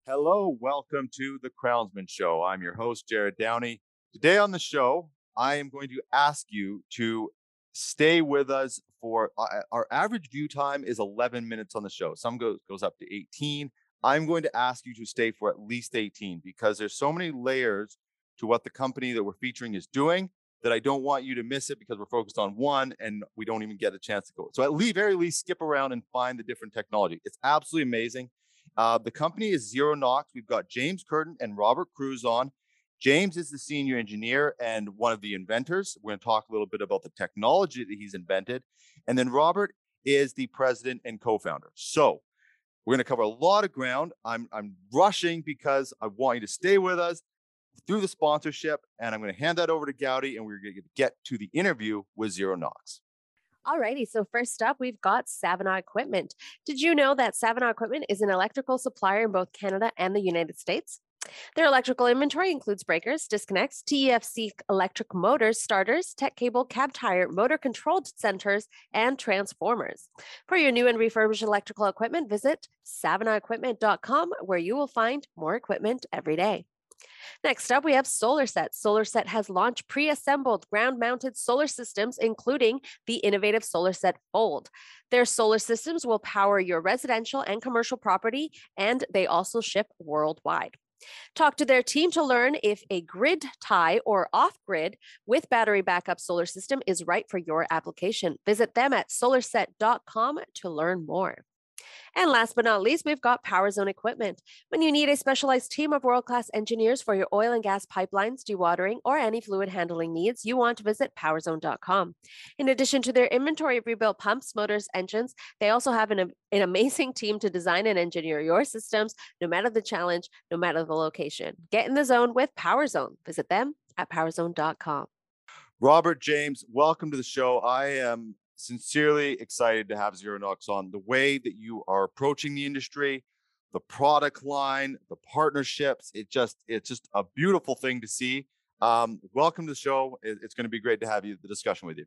Hello, welcome to the Crownsman Show. I'm your host, Jared Downey. Today on the show, I am going to ask you to stay with us for our average view time is 11 minutes on the show. Some goes up to 18. I'm going to ask you to stay for at least 18 because there's so many layers to what the company that we're featuring is doing that I don't want you to miss it because we're focused on one and we don't even get a chance to go. So at least very least skip around and find the different technology. It's absolutely amazing. The company is Zero Knox. We've got James Curtin and Robert Cruz on. James is the senior engineer and one of the inventors. We're going to talk a little bit about the technology that he's invented. And then Robert is the president and co-founder. So we're going to cover a lot of ground. I'm rushing because I want you to stay with us through the sponsorship. And I'm going to hand that over to Gowdy and we're going to get to the interview with Zero Knox. Alrighty, so first up, we've got Savannah Equipment. Did you know that Savannah Equipment is an electrical supplier in both Canada and the United States? Their electrical inventory includes breakers, disconnects, TFC electric motors, starters, tech cable, cab tire, motor controlled centers, and transformers. For your new and refurbished electrical equipment, visit SavannahEquipment.com, where you will find more equipment every day. Next up, we have SolarSet. SolarSet has launched pre-assembled ground-mounted solar systems, including the innovative SolarSet Fold. Their solar systems will power your residential and commercial property, and they also ship worldwide. Talk to their team to learn if a grid tie or off-grid with battery backup solar system is right for your application. Visit them at solarset.com to learn more. And last but not least, we've got PowerZone Equipment. When you need a specialized team of world-class engineers for your oil and gas pipelines, dewatering, or any fluid handling needs, you want to visit powerzone.com. In addition to their inventory of rebuilt pumps, motors, engines, they also have an amazing team to design and engineer your systems, no matter the challenge, no matter the location. Get in the zone with PowerZone. Visit them at powerzone.com. Robert, James, welcome to the show. I am sincerely excited to have Zero Knox on. The way that you are approaching the industry, the product line, the partnerships, it's just a beautiful thing to see. Welcome to the show. It's going to be great to have the discussion with you.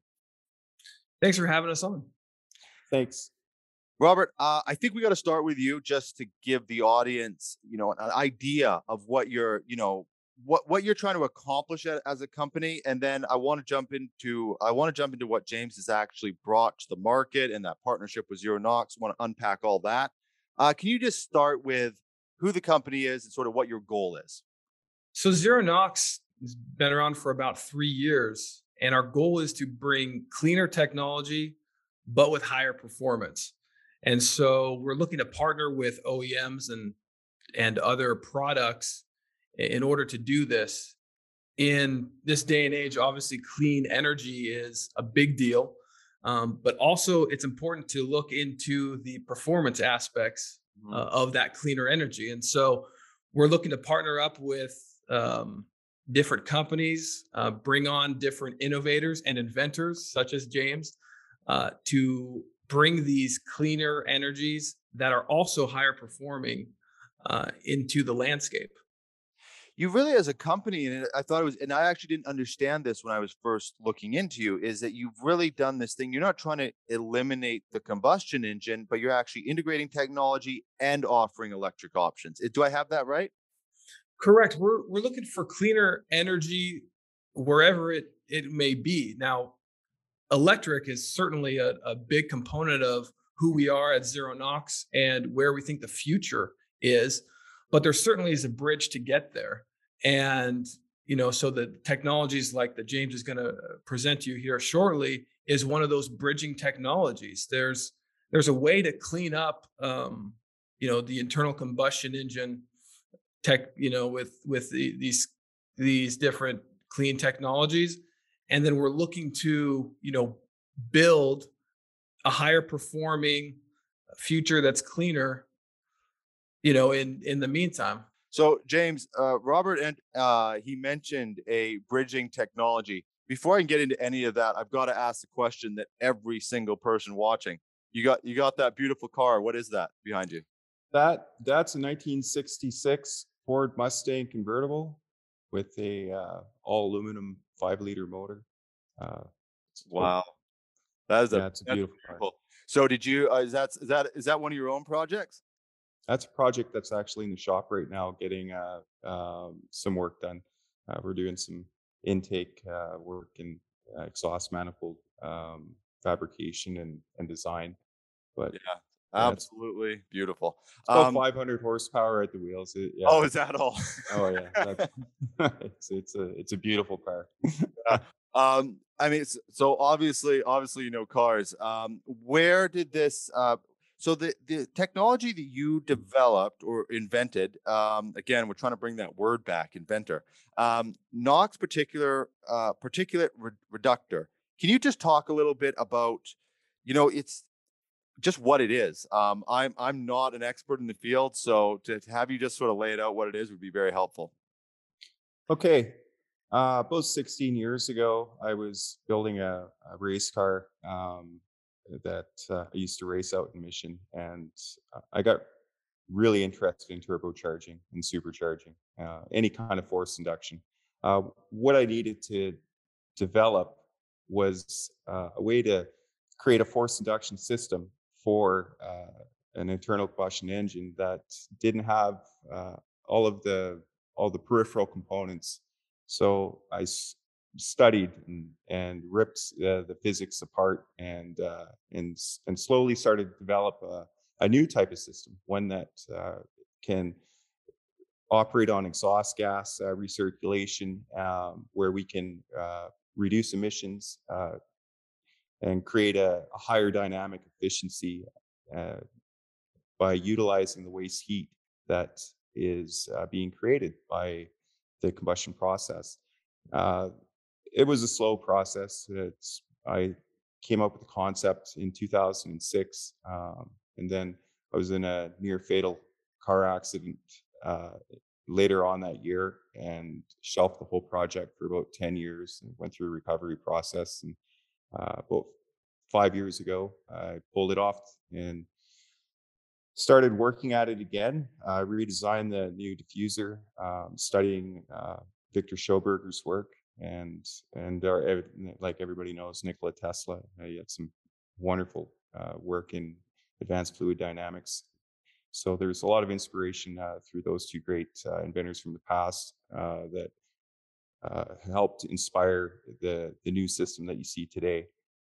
Thanks for having us on. Thanks. Robert, I think we got to start with you just to give the audience, an idea of what what you're trying to accomplish as a company, and then I want to jump into what James has actually brought to the market and that partnership with Zero Knox. I want to unpack all that. Can you just start with who the company is and sort of what your goal is? So Zero Knox has been around for about 3 years, and our goal is to bring cleaner technology, but with higher performance. And so we're looking to partner with OEMs and other products in order to do this. In this day and age, obviously, clean energy is a big deal, but also it's important to look into the performance aspects of that cleaner energy. And so we're looking to partner up with different companies, bring on different innovators and inventors, such as James, to bring these cleaner energies that are also higher performing into the landscape. You really, as a company, and I thought it was, and I actually didn't understand this when I was first looking into you, is that you've really done this thing. You're not trying to eliminate the combustion engine, but you're actually integrating technology and offering electric options. Do I have that right? Correct. We're looking for cleaner energy wherever it may be. Now, electric is certainly a big component of who we are at Zero Knox and where we think the future is, but there certainly is a bridge to get there. And so the technologies like that James is going to present to you here shortly is one of those bridging technologies. There's a way to clean up the internal combustion engine tech, with these different clean technologies. And then we're looking to, build a higher performing future that's cleaner, in the meantime. So, James, Robert, and he mentioned a bridging technology. Before I can get into any of that, I've got to ask the question that every single person watching. You got that beautiful car. What is that behind you? That's a 1966 Ford Mustang convertible with a all aluminum 5-liter motor. Wow, that's it's a beautiful car. So, did you? Is that one of your own projects? That's a project that's actually in the shop right now, getting some work done. We're doing some intake work and exhaust manifold fabrication and design. But Yeah, yeah, it's absolutely beautiful. about 500 horsepower at the wheels. Oh, Yeah. is that all? Oh yeah. That's it's a beautiful car. Yeah. I mean, so obviously, cars. Where did this? So the technology that you developed or invented. Again, we're trying to bring that word back, inventor. NOx particulate reductor. Can you just talk a little bit about? It's just what it is. I'm not an expert in the field, so to have you just sort of lay it out what it is would be very helpful. Okay. About 16 years ago, I was building a race car that I used to race out in Mission, and I got really interested in turbocharging and supercharging, any kind of forced induction. What I needed to develop was a way to create a forced induction system for an internal combustion engine that didn't have uh, all of the all the peripheral components. So I studied and ripped the physics apart and slowly started to develop a new type of system, one that can operate on exhaust gas recirculation, where we can reduce emissions and create a higher dynamic efficiency uh, by utilizing the waste heat that is being created by the combustion process. Uh, it was a slow process. I came up with the concept in 2006, and then I was in a near fatal car accident uh, later on that year and shelved the whole project for about 10 years and went through a recovery process. And about 5 years ago, I pulled it off and started working at it again. Redesigned the new diffuser, studying Victor Schoberger's work, and like everybody knows, Nikola Tesla. He had some wonderful work in advanced fluid dynamics. So there's a lot of inspiration through those two great inventors from the past that helped inspire the new system that you see today.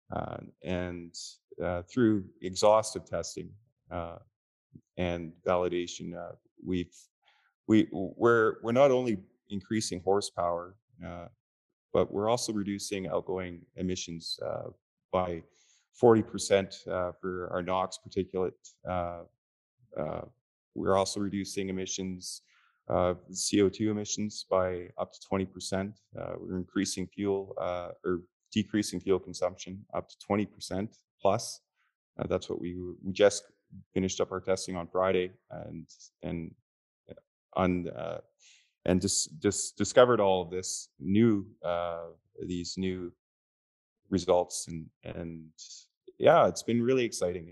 And through exhaustive testing uh, and validation, we're not only increasing horsepower, but we're also reducing outgoing emissions by 40% for our NOx particulate. Uh, we're also reducing emissions, CO2 emissions by up to 20%. We're increasing fuel or decreasing fuel consumption up to 20% plus. That's what we just finished up our testing on Friday and on and just discovered all of this new these new results and yeah, it's been really exciting.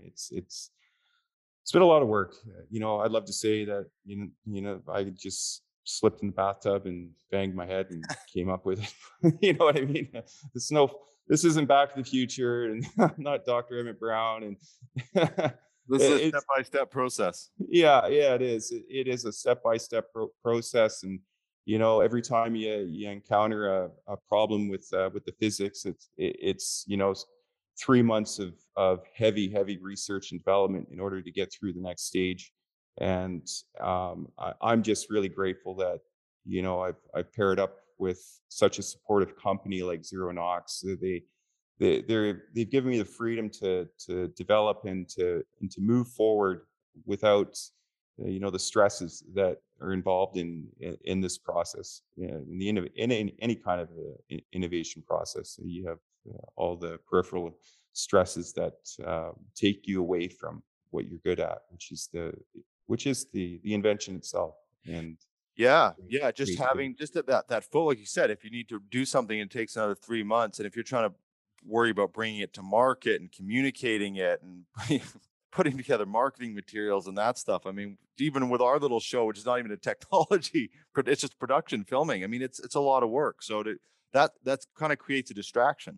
It's been a lot of work. I'd love to say that I just slipped in the bathtub and banged my head and came up with it. You know what I mean? This isn't Back to the Future, and I'm not Dr. Emmett Brown, and This is a it's step-by-step process. yeah, it is. It is a step-by-step process, and every time you encounter a problem with the physics, it's 3 months of heavy research and development in order to get through the next stage. And I'm just really grateful that I've paired up with such a supportive company like Zero Knox. They've given me the freedom to develop and to move forward without the stresses that are involved in this process, in any kind of innovation process. You have all the peripheral stresses that take you away from what you're good at, which is the invention itself. And Yeah, just creativity. having just that full, like you said, if you need to do something, it takes another 3 months, and if you're trying to worry about bringing it to market and communicating it and putting together marketing materials and that stuff. I mean, even with our little show, which is not even a technology, it's just production filming. I mean, it's a lot of work. So that's kind of creates a distraction.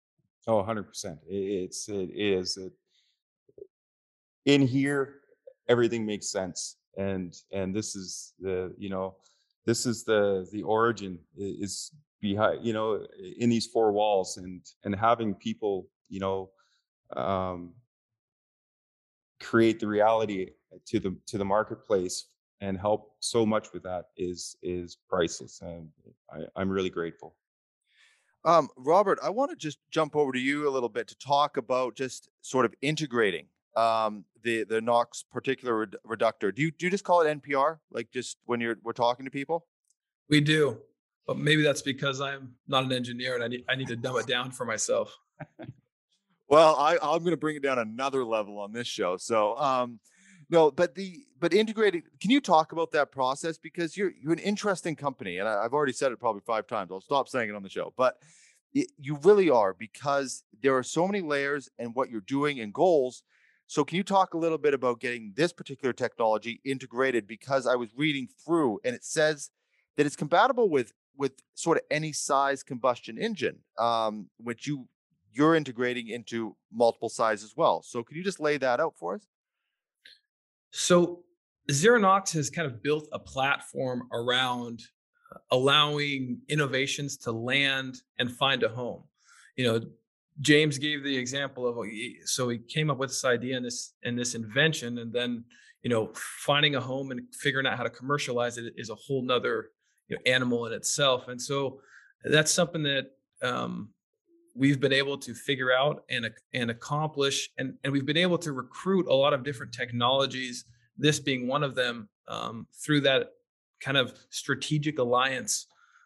Oh, 100%. It is in here. everything makes sense. And this is the, this is the origin is behind, in these four walls, and having people, um, create the reality to the marketplace and help so much with that is priceless. And I'm really grateful. Robert, I want to just jump over to you a little bit to talk about just sort of integrating the NOx particular reductor. Do you just call it NPR? Like just when we're talking to people? We do, but maybe that's because I'm not an engineer and I need to dumb it down for myself. Well, I'm going to bring it down another level on this show. So, no, but integrating. Can you talk about that process, because you're an interesting company, and I've already said it probably 5 times. I'll stop saying it on the show, but you really are, because there are so many layers and what you're doing and goals. So, can you talk a little bit about getting this particular technology integrated? Because I was reading through, and it says that it's compatible with sort of any size combustion engine, which you're integrating into multiple size as well. So can you just lay that out for us? So ZeroNox has kind of built a platform around allowing innovations to land and find a home. You know, James gave the example of, so he came up with this idea and this invention, and then, finding a home and figuring out how to commercialize it is a whole nother animal in itself. And so that's something that we've been able to figure out and accomplish, and we've been able to recruit a lot of different technologies, this being one of them, through that kind of strategic alliance,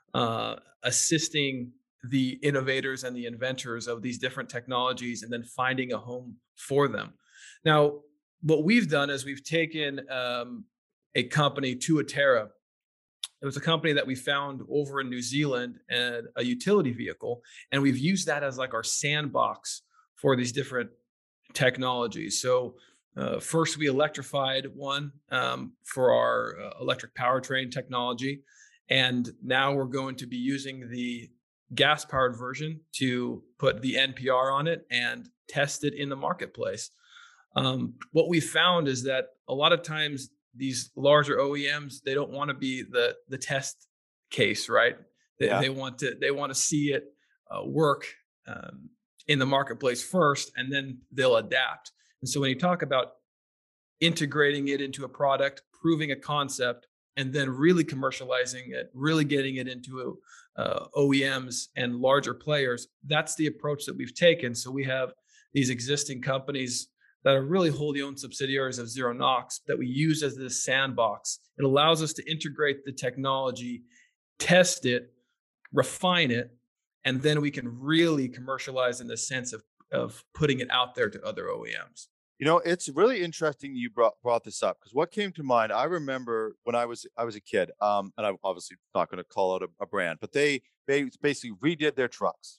assisting the innovators and the inventors of these different technologies, and then finding a home for them. Now, what we've done is we've taken a company, Tuatera. It was a company that we found over in New Zealand, and a utility vehicle, and we've used that as like our sandbox for these different technologies. So first we electrified one for our electric powertrain technology, and now we're going to be using the gas powered version to put the NPR on it and test it in the marketplace. What we found is that a lot of times these larger OEMs, they don't want to be the test case, right? They want to see it work in the marketplace first, and then they'll adapt. And so when you talk about integrating it into a product, proving a concept, and then really commercializing it, really getting it into OEMs and larger players, that's the approach that we've taken. So we have these existing companies that are really wholly owned subsidiaries of ZeroNox that we use as this sandbox. It allows us to integrate the technology, test it, refine it, and then we can really commercialize in the sense of putting it out there to other OEMs. It's really interesting you brought this up, because what came to mind, I remember when I was a kid, and I'm obviously not going to call out a brand, but they basically redid their trucks,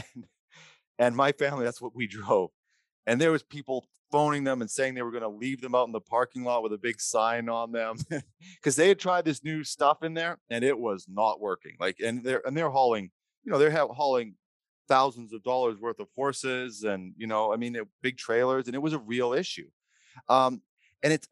and my family, that's what we drove, and there was people phoning them and saying they were going to leave them out in the parking lot with a big sign on them, because they had tried this new stuff in there and it was not working. Like, and they're hauling, they're hauling thousands of dollars worth of horses, and big trailers, and it was a real issue. And it's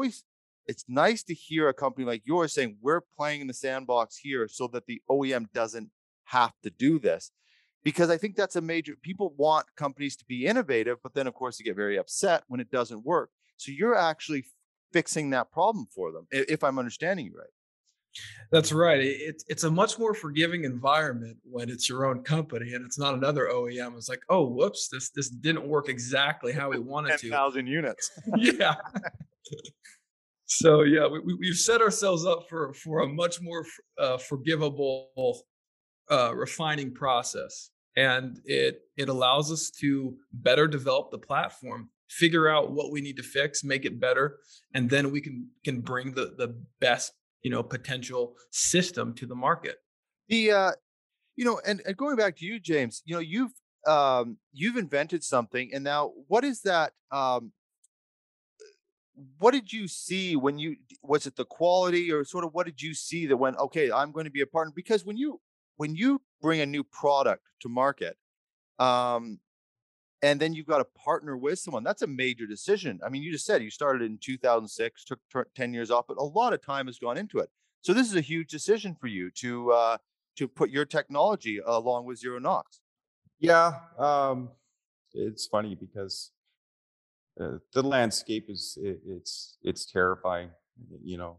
nice to hear a company like yours saying we're playing in the sandbox here so that the OEM doesn't have to do this. Because I think that's people want companies to be innovative, but then of course you get very upset when it doesn't work. So you're actually fixing that problem for them, if I'm understanding you right. That's right. It's a much more forgiving environment when it's your own company and it's not another OEM. It's like, oh, whoops, this didn't work exactly how we wanted to. 10,000 units. Yeah. So yeah, we've set ourselves up for a much more forgivable refining process, and it allows us to better develop the platform, figure out what we need to fix, make it better, and then we can bring the best potential system to the market. And going back to you, James, you've invented something, and now what is that? What did you see was it the quality, or sort of what did you see that went, okay, I'm going to be a partner? Because when you bring a new product to market, and then you've got to partner with someone. That's a major decision. I mean, you just said you started in 2006, took 10 years off, but a lot of time has gone into it. So this is a huge decision for you to put your technology along with Zero Knox. Yeah, it's funny because the landscape it's terrifying. You know,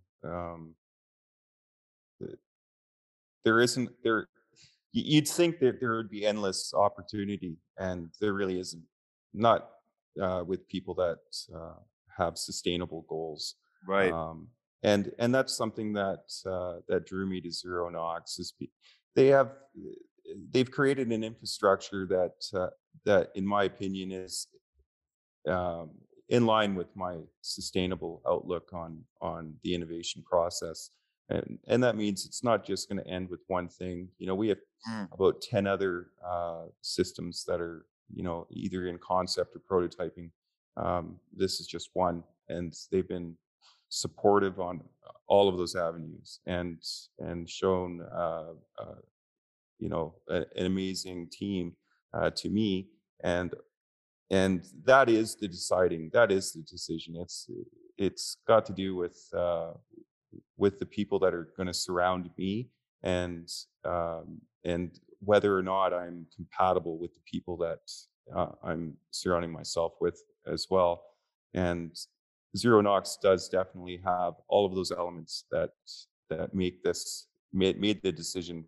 th- there isn't there. You'd think that there would be endless opportunity, and there really isn't. Not with people that have sustainable goals. Right. Um, and that's something that that drew me to Zero Knox. They have they've created an infrastructure that that, in my opinion, is um, in line with my sustainable outlook on the innovation process. And that means it's not just going to end with one thing. You know, we have Mm. about 10 other systems that are, you know, either in concept or prototyping. This is just one, and they've been supportive on all of those avenues, and shown you know, an amazing team to me. And that is that is the decision. It's got to do with the people that are going to surround me, and and whether or not I'm compatible with the people that I'm surrounding myself with as well. And Zero Knox does definitely have all of those elements that make this made the decision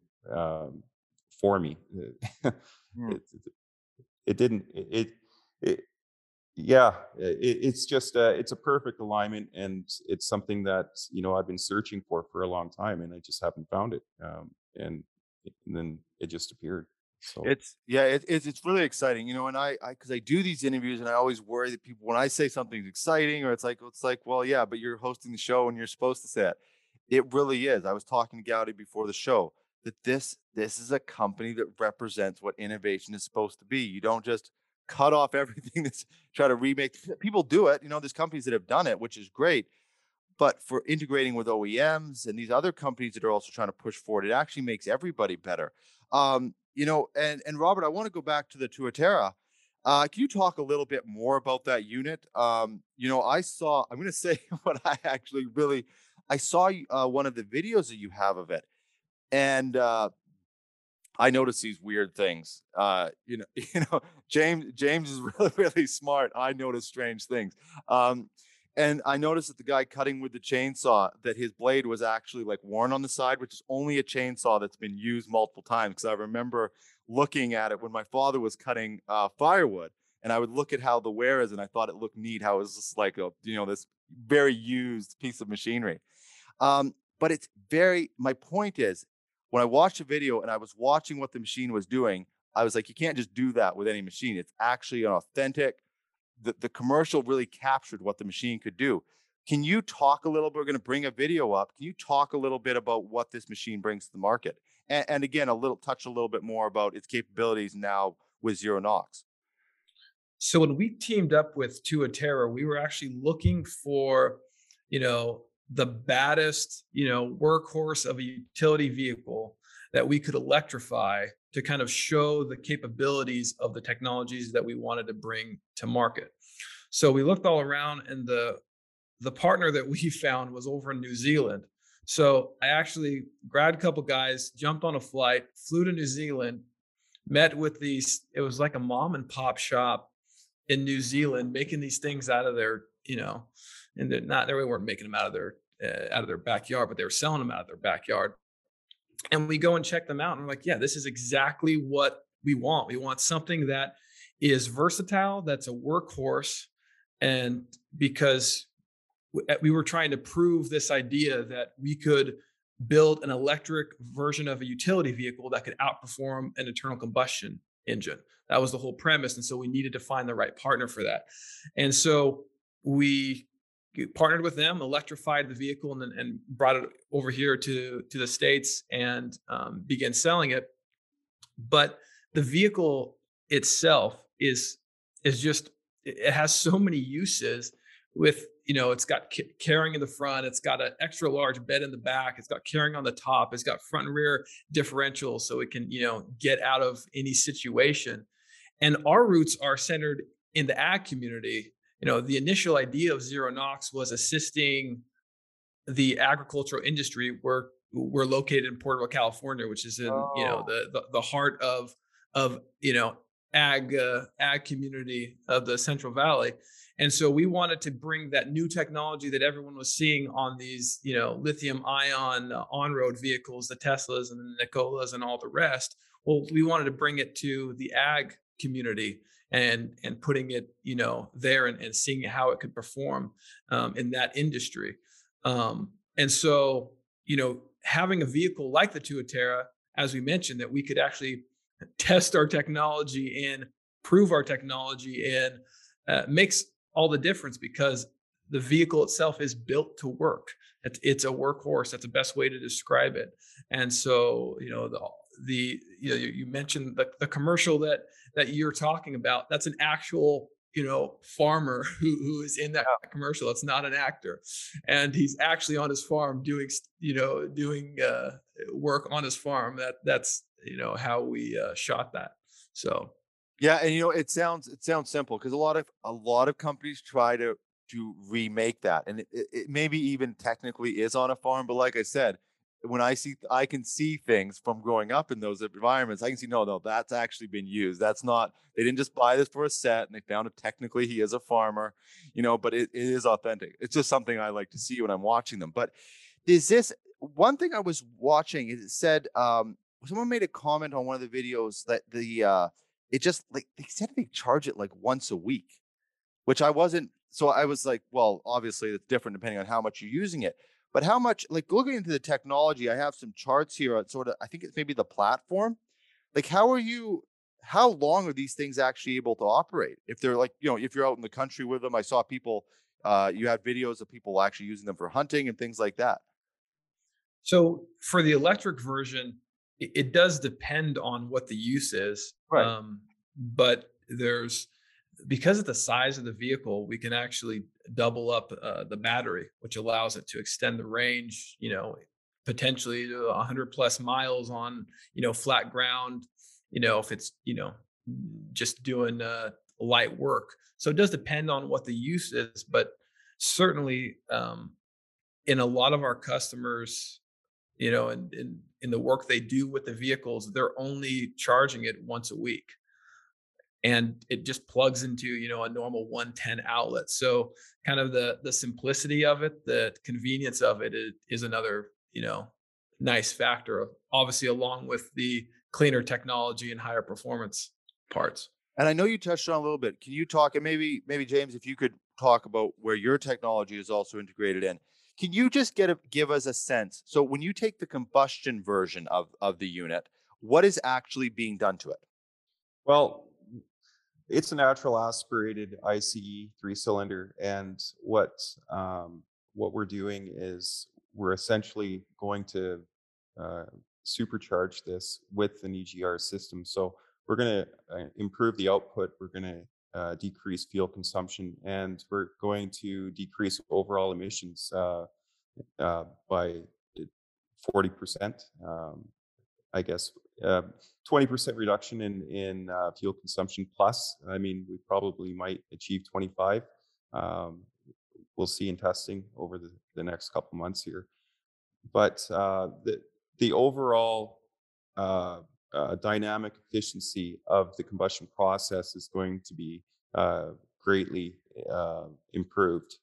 for me. Mm. it, it didn't it yeah, it's just it's a perfect alignment, and it's something that, you know, I've been searching for a long time, and I just haven't found it. And then it just appeared. So It's yeah, it's really exciting, you know. And I because I do these interviews, and I always worry that people, when I say something's exciting, or it's like, well, yeah, but you're hosting the show and you're supposed to say it. It really is. I was talking to Gowdy before the show that this is a company that represents what innovation is supposed to be. You don't just cut off everything that's try to remake. People do it, you know. There's companies that have done it, which is great. But for integrating with OEMs and these other companies that are also trying to push forward, it actually makes everybody better. You know, and Robert, I want to go back to the Tuatera. Can you talk a little bit more about that unit? You know, I'm going to say what I actually really, I saw one of the videos that you have of it, and I notice these weird things. You know, James is really, really smart. I notice strange things. Um, and I noticed that the guy cutting with the chainsaw, that his blade was actually like worn on the side, which is only a chainsaw that's been used multiple times. Because I remember looking at it when my father was cutting firewood, and I would look at how the wear is, and I thought it looked neat. How it was just like a, you know, this very used piece of machinery. But it's very. My point is, when I watched the video and I was watching what the machine was doing, I was like, you can't just do that with any machine. It's actually an authentic. The commercial really captured what the machine could do. Can you talk a little bit? We're going to bring a video up. Can you talk a little bit about what this machine brings to the market? And again, touch a little bit more about its capabilities now with Zero Knox. So when we teamed up with Tuatera, we were actually looking for, you know, the baddest, you know, workhorse of a utility vehicle that we could electrify to kind of show the capabilities of the technologies that we wanted to bring to market. So we looked all around, and the partner that we found was over in New Zealand. So I actually grabbed a couple guys, jumped on a flight, flew to New Zealand, met with these. It was like a mom and pop shop in New Zealand making these things out of their, you know, and they're not, they weren't making them out of their backyard, but they were selling them out of their backyard. And we go and check them out, and we're like, yeah, this is exactly what we want. We want something that is versatile, that's a workhorse. And because we were trying to prove this idea that we could build an electric version of a utility vehicle that could outperform an internal combustion engine. That was the whole premise. And so we needed to find the right partner for that. And so we partnered with them, electrified the vehicle, and brought it over here to the States, and began selling it. But the vehicle itself is just, it has so many uses. With, you know, it's got carrying in the front, it's got an extra large bed in the back, it's got carrying on the top, it's got front and rear differentials, so it can, you know, get out of any situation. And our roots are centered in the ag community. The initial idea of Zero Knox was assisting the agricultural industry. We're located in Porterville, California, which is in Oh, the heart of ag community of the Central Valley. And so we wanted to bring that new technology that everyone was seeing on these lithium ion on-road vehicles, the Teslas and the Nicolas and all the rest. Well, we wanted to bring it to the ag community and putting it there and seeing how it could perform in that industry. And so, having a vehicle like the Tuatera, as we mentioned, that we could actually test our technology and prove our technology in, makes all the difference, because the vehicle itself is built to work. It's a workhorse. That's the best way to describe it. And so, you mentioned the commercial that you're talking about. That's an actual farmer who is in that commercial. It's not an actor, and he's actually on his farm doing work on his farm. That's how we shot that. So yeah, and it sounds simple, because a lot of companies try to remake that, and it maybe even technically is on a farm, but like I said, when I can see things from growing up in those environments. I can see, no, that's actually been used. That's not, they didn't just buy this for a set and they found it. Technically, he is a farmer, but it is authentic. It's just something I like to see when I'm watching them. But is this one thing I was watching? It said someone made a comment on one of the videos that it just, like, they said they charge it like once a week, which I wasn't. So I was like, well, obviously it's different depending on how much you're using it. But how much, like, looking into the technology, I have some charts here on sort of, I think it's maybe the platform. Like, how long are these things actually able to operate? If they're like, if you're out in the country with them, I saw people, you had videos of people actually using them for hunting and things like that. So for the electric version, it does depend on what the use is. Right. But because of the size of the vehicle, we can actually double up the battery, which allows it to extend the range, potentially to 100 plus miles on, flat ground, if it's, just doing light work. So it does depend on what the use is, but certainly in a lot of our customers, in the work they do with the vehicles, they're only charging it once a week, and it just plugs into a normal 110 outlet. So kind of the simplicity of it, the convenience of it is another nice factor, obviously, along with the cleaner technology and higher performance parts. And I know you touched on a little bit. Can you talk, and maybe James, if you could talk about where your technology is also integrated in? Can you just give us a sense? So when you take the combustion version of the unit, what is actually being done to it? Well, it's a natural aspirated ICE 3-cylinder, and what we're doing is we're essentially going to supercharge this with an EGR system. So we're going to improve the output. We're going to decrease fuel consumption, and we're going to decrease overall emissions by 40%. I guess 20% reduction in fuel consumption plus. I mean, we probably might achieve 25. We'll see in testing over the next couple months here. But the overall dynamic efficiency of the combustion process is going to be greatly improved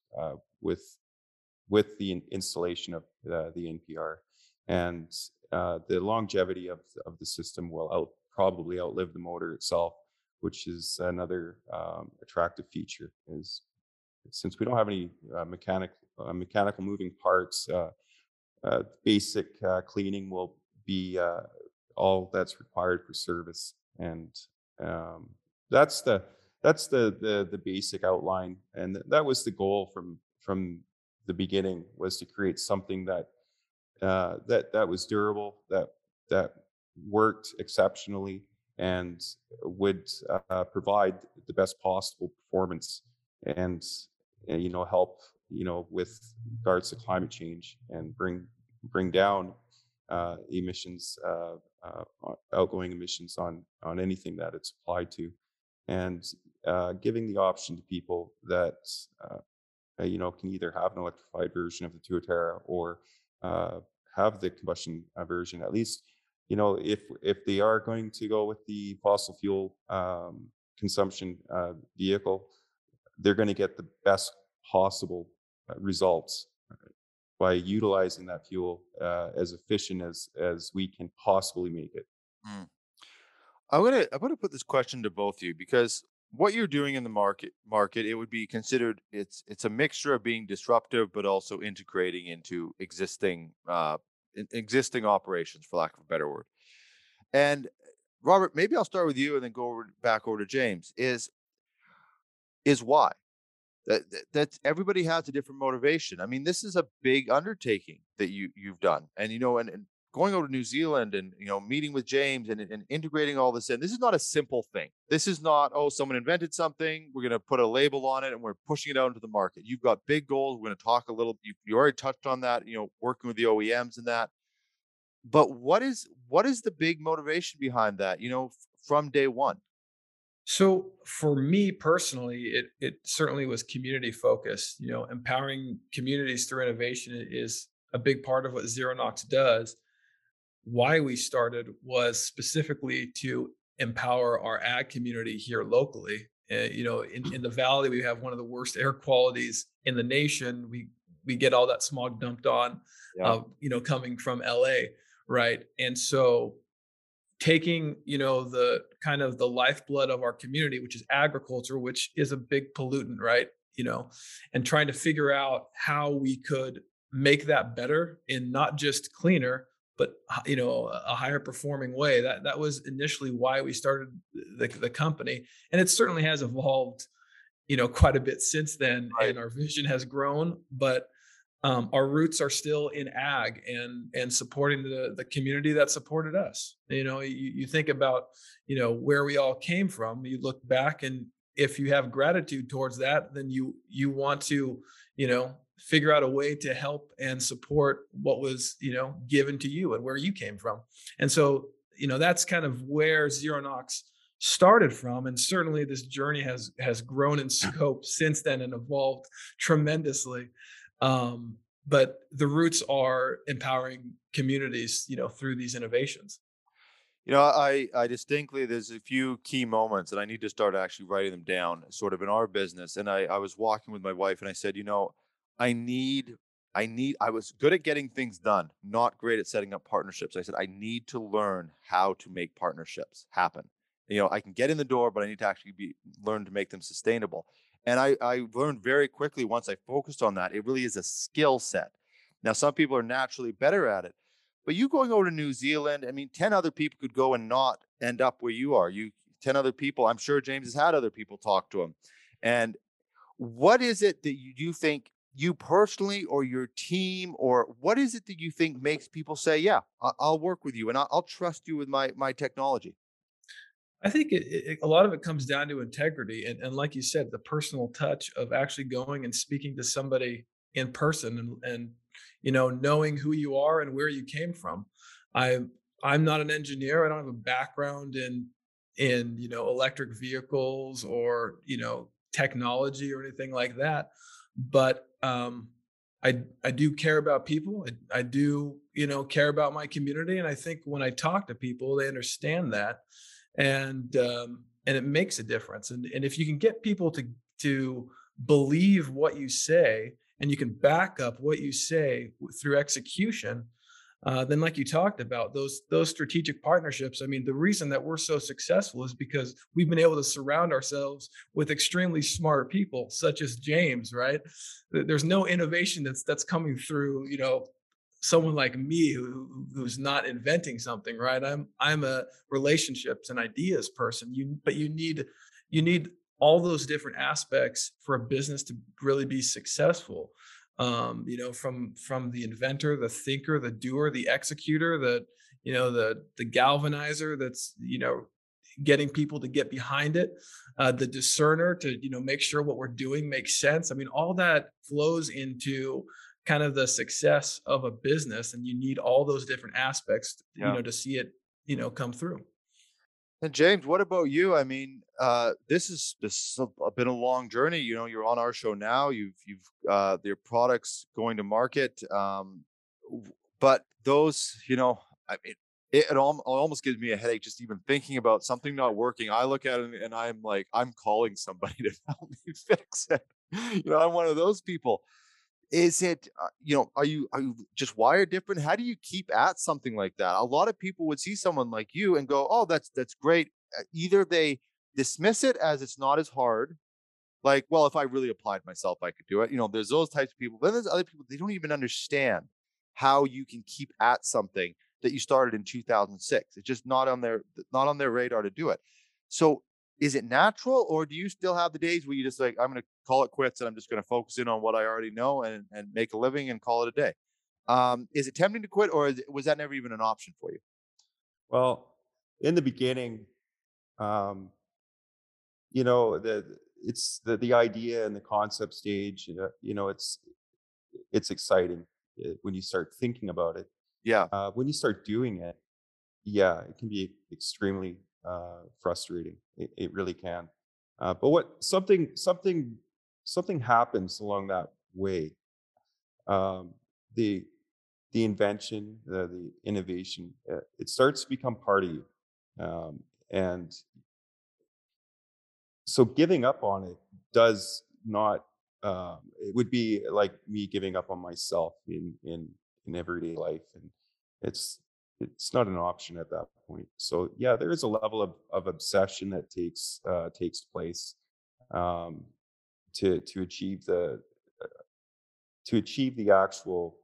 with the installation of the NPR, and the longevity of the system will probably outlive the motor itself, which is another attractive feature. Is since we don't have any mechanical moving parts, basic cleaning will be all that's required for service, and that's the basic outline. And that was the goal from the beginning, was to create something that was durable, that worked exceptionally, and would provide the best possible performance, and help with regards to climate change, and bring down emissions, outgoing emissions on anything that it's applied to. and giving the option to people that can either have an electrified version of the Tuatara or uh, have the combustion version. At least, if they are going to go with the fossil fuel consumption vehicle, they're going to get the best possible results by utilizing that fuel as efficient as we can possibly make it. Mm. I'm gonna put this question to both of you because what you're doing in the market it would be considered it's a mixture of being disruptive but also integrating into existing operations, for lack of a better word. And Robert, maybe I'll start with you and then back over to James. Is why that's everybody has a different motivation. I mean, this is a big undertaking that you've done, and and going over to New Zealand and meeting with James and integrating all this in. This is not a simple thing. This is not, oh, someone invented something, we're going to put a label on it and we're pushing it out into the market. You've got big goals. We're going to talk a little. You already touched on that. Working with the OEMs and that. But what is the big motivation behind that? From day one. So for me personally, it certainly was community focused. Empowering communities through innovation is a big part of what ZeroNox does. Why we started was specifically to empower our ag community here locally. In the valley, we have one of the worst air qualities in the nation. We get all that smog dumped on, Yeah. coming from LA, right? And so taking the kind of the lifeblood of our community, which is agriculture, which is a big pollutant, right? And trying to figure out how we could make that better in not just cleaner but a higher performing way. That was initially why we started the company, and it certainly has evolved quite a bit since then. Right. And our vision has grown, but our roots are still in ag and supporting the community that supported us. You think about where we all came from. You look back, and if you have gratitude towards that, then you want to figure out a way to help and support what was given to you and where you came from. And so that's kind of where ZeroNox started from. And certainly this journey has grown in scope since then and evolved tremendously. But the roots are empowering communities, through these innovations. I distinctly, there's a few key moments and I need to start actually writing them down sort of in our business. And I was walking with my wife and I said, I need, I was good at getting things done, not great at setting up partnerships. I said, I need to learn how to make partnerships happen. I can get in the door, but I need to actually learn to make them sustainable. And I learned very quickly once I focused on that, it really is a skill set. Now, some people are naturally better at it, but you going over to New Zealand, I mean, 10 other people could go and not end up where you are. 10 other people, I'm sure James has had other people talk to him. And what is it that you think you personally or your team, or what is it that you think makes people say, yeah, I'll work with you and I'll trust you with my technology? I think a lot of it comes down to integrity. And like you said, the personal touch of actually going and speaking to somebody in person and knowing who you are and where you came from. I'm not an engineer. I don't have a background in electric vehicles or technology or anything like that. But I do care about people. I do care about my community, and I think when I talk to people, they understand that, and it makes a difference. And if you can get people to believe what you say, and you can back up what you say through execution, then like you talked about, those strategic partnerships. I mean, the reason that we're so successful is because we've been able to surround ourselves with extremely smart people, such as James, right? There's no innovation that's coming through, someone like me who's not inventing something, right? I'm a relationships and ideas person. But you need all those different aspects for a business to really be successful. From the inventor, the thinker, the doer, the executor, the galvanizer that's getting people to get behind it, the discerner to make sure what we're doing makes sense. I mean, all that flows into kind of the success of a business, and you need all those different aspects, Yeah. to see it, come through. And James, what about you? I mean, this has been a long journey. You know, you're on our show now. You've your products going to market. But those, I mean, it almost gives me a headache just even thinking about something not working. I look at it and I'm like, I'm calling somebody to help me fix it. I'm one of those people. Is it, are you just wired different? How do you keep at something like that? A lot of people would see someone like you and go, "Oh, that's great." Either they dismiss it as it's not as hard, like, "Well, if I really applied myself, I could do it." There's those types of people. Then there's other people, they don't even understand how you can keep at something that you started in 2006. It's just not on their radar to do it. So, is it natural, or do you still have the days where you just like, I'm going to call it quits and I'm just going to focus in on what I already know and make a living and call it a day? Is it tempting to quit, or was that never even an option for you? Well, in the beginning, um, it's the idea and the concept stage. It's exciting when you start thinking about it. Yeah. When you start doing it, yeah, it can be extremely frustrating. It really can. But what something happens along that way. Um, the the invention, the innovation, it starts to become part of you. And so giving up on it does not. It would be like me giving up on myself in everyday life, and it's it's not an option at that point. So yeah, there is a level of obsession that takes place um, to achieve the actual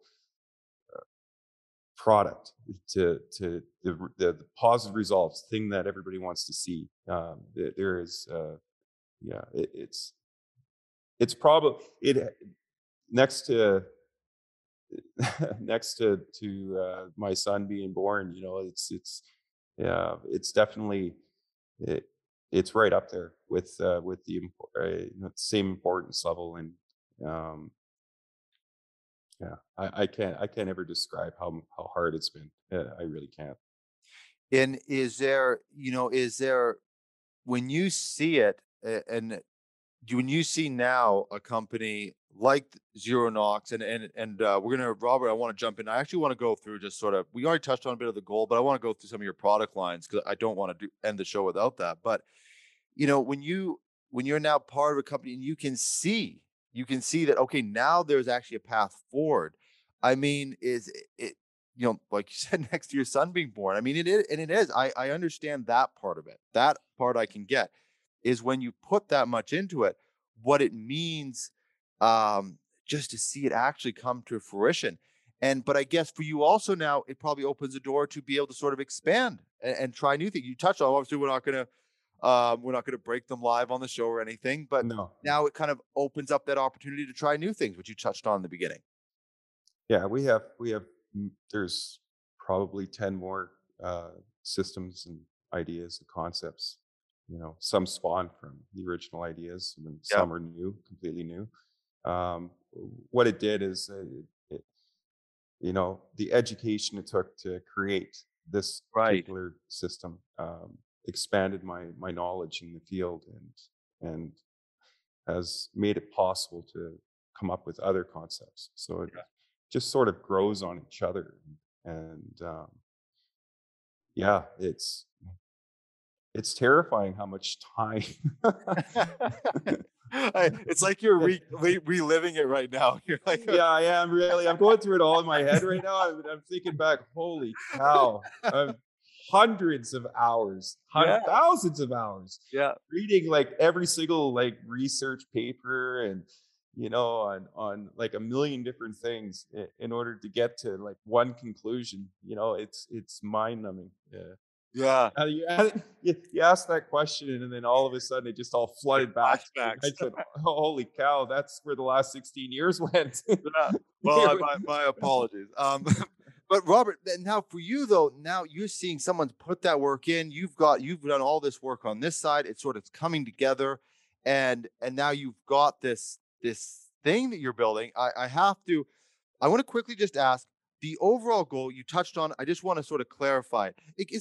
product, to the positive results, thing that everybody wants to see. There is yeah, it's probably it next to my son being born. Yeah, it's definitely it, it's right up there with same importance level. And um yeah, I can't ever describe how hard it's been. I really can't. And is there when you see it, and when you see now a company like Zero Knox, and we're gonna, Robert, I want to jump in. I actually want to go through, just sort of, we already touched on a bit of the goal, but I want to go through some of your product lines because I don't want to end the show without that. But when you're now part of a company and you can see that, okay, now there's actually a path forward. I mean, is it, like you said, next to your son being born. I mean, it is, and it is. I understand that part of it. That part I can get, is when you put that much into it, what it means, um, just to see it actually come to fruition. But I guess for you also now, it probably opens the door to be able to sort of expand and try new things. You touched on, obviously, we're not gonna break them live on the show or anything, but No. now it kind of opens up that opportunity to try new things, which you touched on in the beginning. Yeah, there's probably 10 more systems and ideas and concepts. Some spawn from the original ideas, and then Yeah. some are new, completely new. Um, what it did is, the education it took to create this Right. particular system expanded my knowledge in the field, and has made it possible to come up with other concepts. So it just sort of grows on each other. And yeah, it's terrifying how much time. It's like you're reliving it right now. You're like, Yeah, I am really. I'm going through it all in my head right now. I'm thinking back. Holy cow! Hundreds of hours, yeah, thousands of hours, yeah, reading like every single like research paper, and on like a million different things in order to get to like one conclusion. It's mind numbing. Yeah. yeah. You asked that question, and then all of a sudden it just all flooded back to me. I Flashbacks. said, "Holy cow, that's where the last 16 years went." Yeah. Well, my apologies. But Robert, then now for you though, now you're seeing someone's put that work in. You've done all this work on this side. It's sort of coming together, and now you've got this thing that you're building. I want to quickly just ask the overall goal you touched on. I just want to sort of clarify. Is this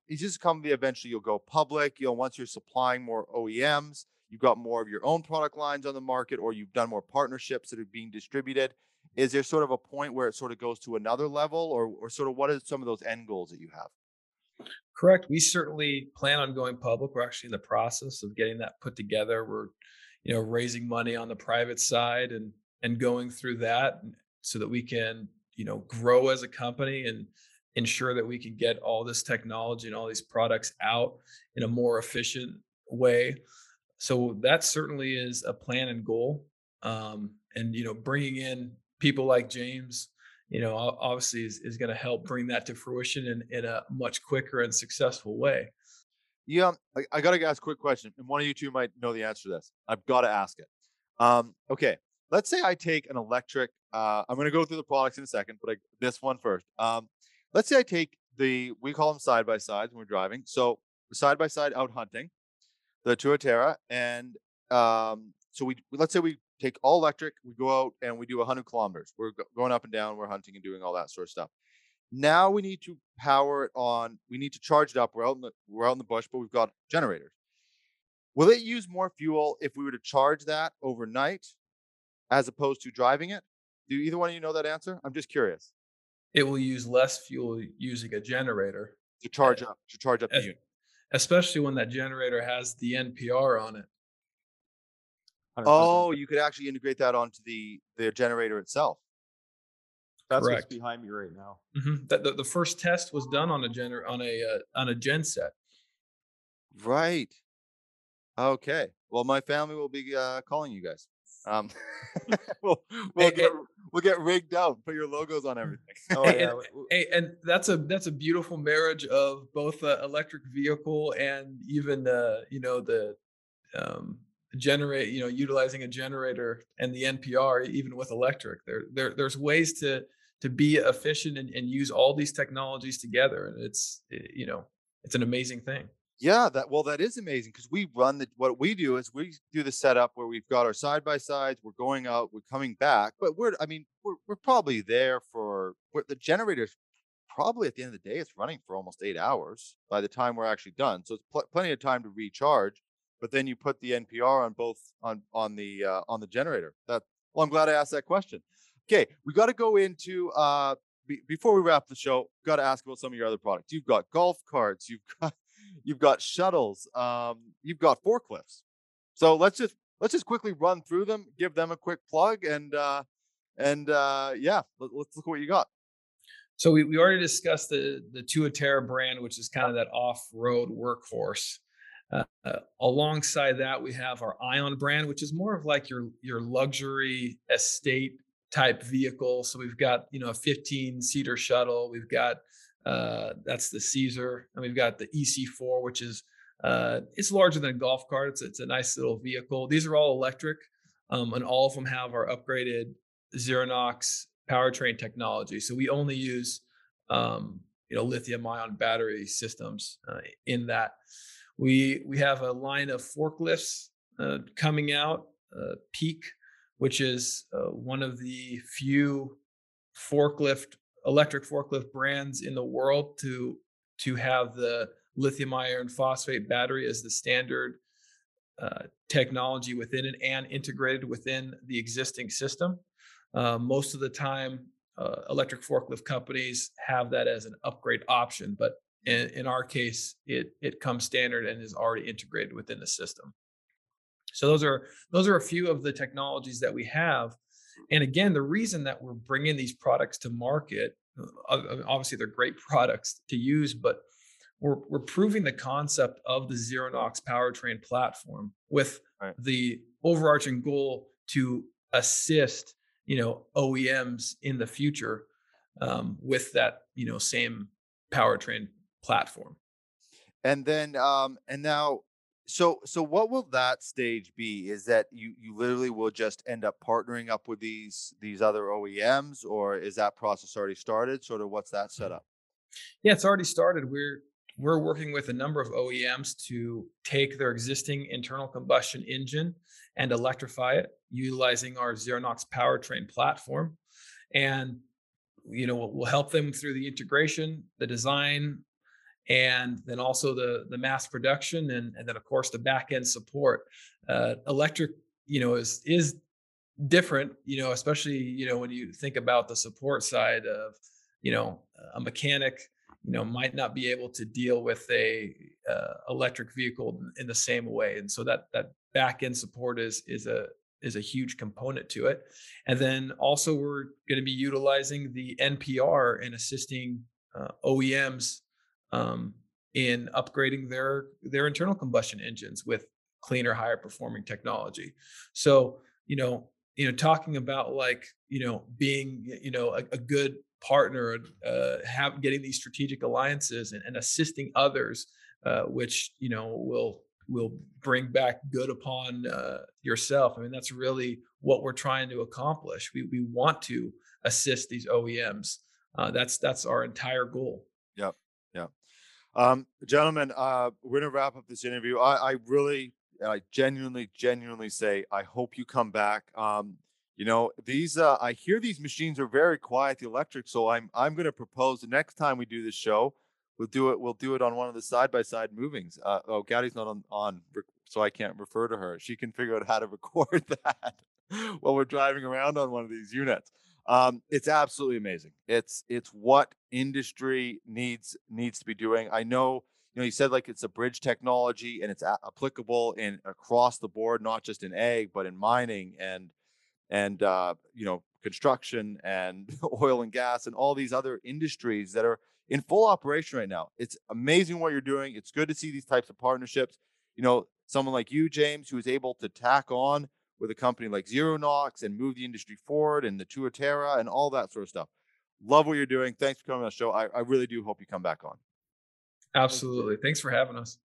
is this a company eventually you'll go public? Once you're supplying more OEMs, you've got more of your own product lines on the market, or you've done more partnerships that are being distributed. Is there sort of a point where it sort of goes to another level, or sort of what are some of those end goals that you have? Correct. We certainly plan on going public. We're actually in the process of getting that put together. We're, raising money on the private side and going through that so that we can, grow as a company and ensure that we can get all this technology and all these products out in a more efficient way. So that certainly is a plan and goal. And bringing in people like James, obviously is going to help bring that to fruition in a much quicker and successful way. Yeah, I got to ask a quick question, and one of you two might know the answer to this. I've got to ask it. Okay, let's say I take an electric. I'm going to go through the products in a second, but this one first. Let's say I take we call them side by sides when we're driving. So side by side out hunting, the Tuatera, and so let's say we take all electric. We go out and we do 100 kilometers. We're going up and down. We're hunting and doing all that sort of stuff. Now we need to power it on. We need to charge it up. We're out in the bush, but we've got generators. Will it use more fuel if we were to charge that overnight as opposed to driving it? Do either one of you know that answer? I'm just curious. It will use less fuel using a generator to charge up the unit, especially when that generator has the NPR on it. 100%. Oh, you could actually integrate that onto the generator itself. That's correct. What's behind me right now. Mm-hmm. The first test was done on a genset. Right. Okay. Well, my family will be calling you guys. We'll get rigged out. Put your logos on everything. And that's a beautiful marriage of both electric vehicle and even the generate, utilizing a generator and the NPR even with electric. There's ways to be efficient and use all these technologies together, and it's an amazing thing. Yeah, that is amazing, because what we do is we do the setup where we've got our side by sides, we're going out, we're coming back, but we're probably there for the generator's probably at the end of the day, it's running for almost 8 hours by the time we're actually done. So it's plenty of time to recharge, but then you put the NPR on both on the generator. I'm glad I asked that question. Okay, we got to go into before we wrap the show, got to ask about some of your other products. You've got golf carts, you've got shuttles, you've got forklifts. So let's just quickly run through them, give them a quick plug, and yeah, let's look what you got. So we already discussed the Tuatera brand, which is kind of that off-road workhorse. Alongside that, we have our Ion brand, which is more of like your luxury estate type vehicle. So we've got a 15-seater shuttle. We've got that's the Caesar, and we've got the EC4, which is it's larger than a golf cart. It's a nice little vehicle. These are all electric, and all of them have our upgraded ZeroNox powertrain technology. So we only use lithium-ion battery systems in that. We have a line of forklifts coming out, Peak, which is one of the few electric forklift brands in the world to have the lithium iron phosphate battery as the standard technology within it and integrated within the existing system. Most of the time, electric forklift companies have that as an upgrade option, but in our case, it comes standard and is already integrated within the system. So those are a few of the technologies that we have. And again, the reason that we're bringing these products to market, obviously they're great products to use, but we're proving the concept of the ZeroNox powertrain platform with the overarching goal to assist OEMs in the future with that same powertrain platform. And then and now so what will that stage be? Is that you literally will just end up partnering up with these other OEMs, or is that process already started? Sort of what's that set up? Yeah, it's already started. We're working with a number of OEMs to take their existing internal combustion engine and electrify it utilizing our ZeroNox powertrain platform. And we'll help them through the integration, the design, and then also the mass production, and then of course the back end support. Electric, is different, especially, when you think about the support side of, a mechanic, might not be able to deal with a electric vehicle in the same way. And so that back end support is a huge component to it. And then also we're going to be utilizing the NPR and assisting OEMs in upgrading their internal combustion engines with cleaner, higher performing technology. So, talking about like, being, a good partner, getting these strategic alliances and assisting others, which, will bring back good upon yourself. I mean, that's really what we're trying to accomplish. We want to assist these OEMs. That's our entire goal. Yep. Yep. Gentlemen, we're gonna wrap up this interview. I genuinely say I hope you come back. These I hear these machines are very quiet, the electric. So I'm gonna propose the next time we do this show, we'll do it on one of the side by side movings. Gaddy's not so I can't refer to her. She can figure out how to record that while we're driving around on one of these units. It's absolutely amazing. It's what industry needs to be doing. I know, you said like it's a bridge technology and it's applicable in across the board, not just in ag, but in mining and construction and oil and gas and all these other industries that are in full operation right now. It's amazing what you're doing. It's good to see these types of partnerships. Someone like you, James, who is able to tack on with a company like ZeroNox and move the industry forward, and the Tuatera and all that sort of stuff. Love what you're doing. Thanks for coming on the show. I really do hope you come back on. Absolutely. Thanks for having us.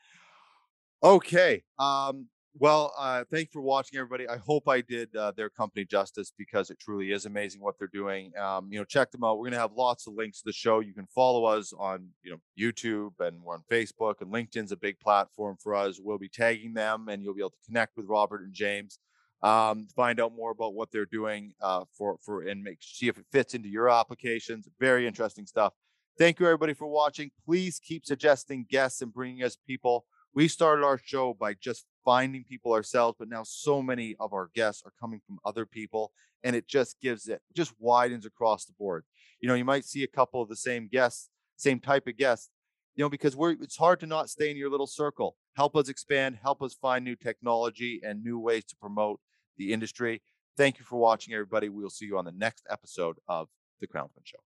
Okay. Thanks for watching, everybody. I hope I did their company justice, because it truly is amazing what they're doing. Check them out. We're going to have lots of links to the show. You can follow us on, YouTube, and we're on Facebook, and LinkedIn's a big platform for us. We'll be tagging them, and you'll be able to connect with Robert and James, find out more about what they're doing and see if it fits into your applications. Very interesting stuff. Thank you, everybody, for watching. Please keep suggesting guests and bringing us people. We started our show by just finding people ourselves, but now so many of our guests are coming from other people, and it just widens across the board. You might see a couple of the same guests, same type of guests, because it's hard to not stay in your little circle. Help us expand, help us find new technology and new ways to promote the industry. Thank you for watching, everybody. We'll see you on the next episode of The Crownsman Show.